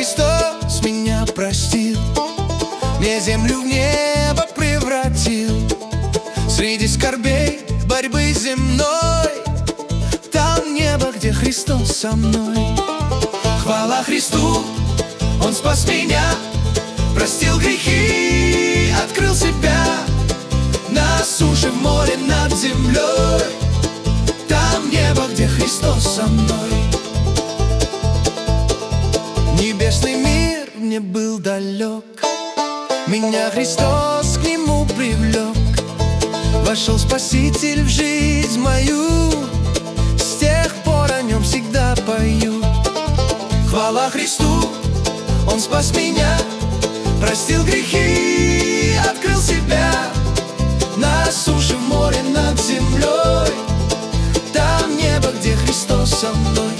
Христос меня простил, мне землю в небо превратил. Среди скорбей, борьбы земной, там небо, где Христос со мной. Хвала Христу, Он спас меня, простил грехи, открыл себя. На суше, в море, над землей, там небо, где Христос со мной. Небесный мир мне был далек, меня Христос к Нему привлек. Вошел Спаситель в жизнь мою, с тех пор о Нем всегда пою. Хвала Христу, Он спас меня, простил грехи, открыл себя. На суше, в море, над землей, там небо, где Христос со мной.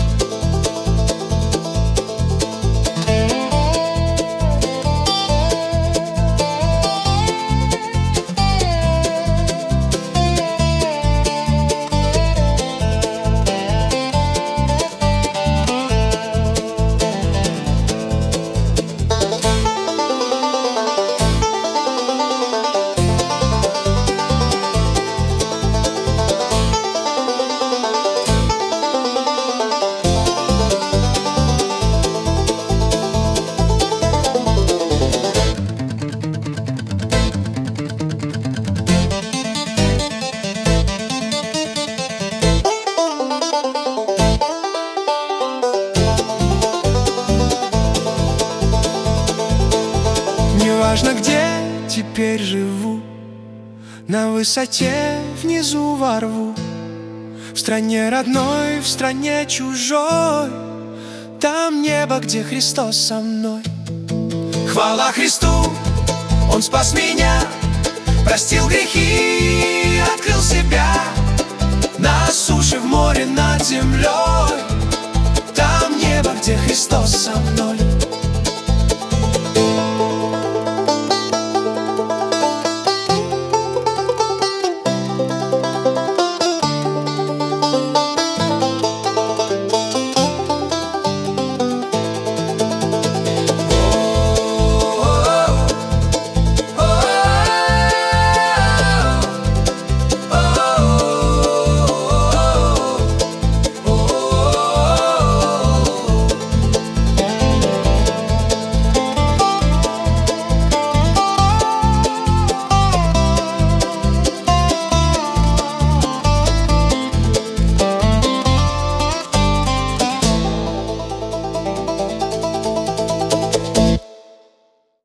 Неважно, где теперь живу, на высоте, внизу во рву, в стране родной, в стране чужой, там небо, где Христос со мной. Хвала Христу, Он спас меня, простил грехи, открыл себя. На суше, в море, над землей, там небо, где Христос со мной.